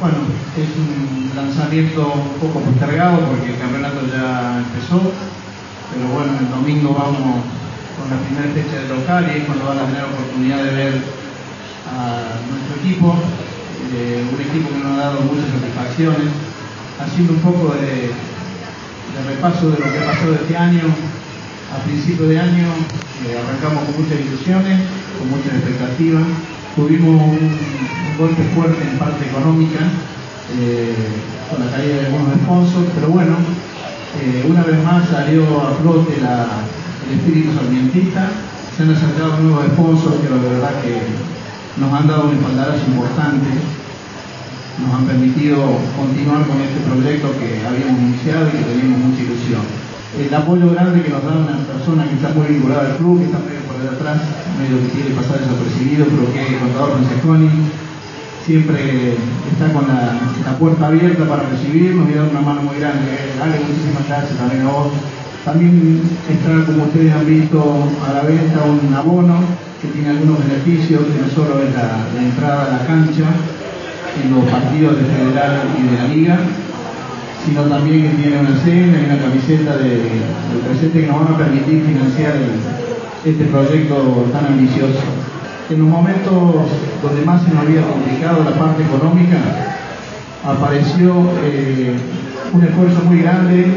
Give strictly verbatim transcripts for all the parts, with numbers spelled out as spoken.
Bueno, es un lanzamiento un poco postergado porque el campeonato ya empezó, pero bueno, el domingo vamos con la primera fecha del local y es cuando van a tener la oportunidad de ver a nuestro equipo, eh, un equipo que nos ha dado muchas satisfacciones, haciendo un poco de, de repaso de lo que ha pasado este año. A principio de año eh, arrancamos con muchas ilusiones, con muchas expectativas. Tuvimos un, un golpe fuerte en parte económica, eh, con la caída de algunos sponsors, pero bueno, eh, una vez más salió a flote la, el espíritu sarmientista. Se han acercado nuevos sponsors que la verdad que nos han dado un espaldarazo importante, nos han permitido continuar con este proyecto que habíamos iniciado y que teníamos mucha ilusión. El apoyo grande que nos da una persona que está muy vinculada al club, que está medio por allá atrás, medio que quiere pasar desapercibido, pero que es el contador Francesconi, siempre está con la, la puerta abierta para recibirnos y dar una mano muy grande. Dale, muchísimas gracias también a vos. También está, como ustedes han visto, a la venta un abono que tiene algunos beneficios, que no solo es la, la entrada a la cancha en los partidos de Federal y de la Liga, sino también que tiene una cena y una camiseta de, del presente que nos van a permitir financiar el, este proyecto tan ambicioso. En los momentos donde más se nos había complicado la parte económica, apareció eh, un esfuerzo muy grande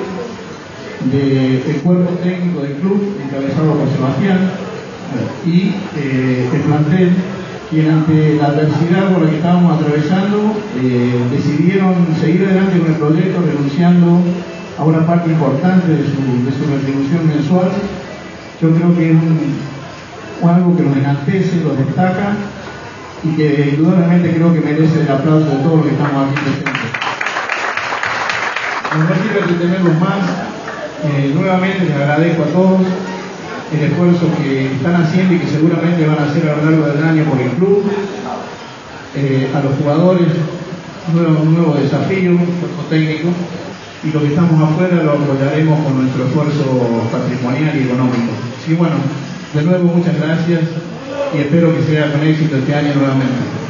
del cuerpo técnico del club, encabezado por Sebastián, y eh, el plantel, quien ante la adversidad por la que estábamos atravesando, eh, decidieron seguir adelante con el proyecto, renunciando a una parte importante de su, de su retribución mensual. Yo creo que es un, algo que los enaltece, los destaca y que indudablemente creo que merece el aplauso de todos los que estamos aquí presentes. Nos recibe que tenemos más. Eh, nuevamente les agradezco a todos el esfuerzo que están haciendo y que seguramente van a hacer a lo largo del año por el club, eh, a los jugadores, nuevo, un nuevo desafío, un cuerpo técnico, y los que estamos afuera lo apoyaremos con nuestro esfuerzo patrimonial y económico. Así que bueno, de nuevo muchas gracias y espero que sea con éxito este año nuevamente.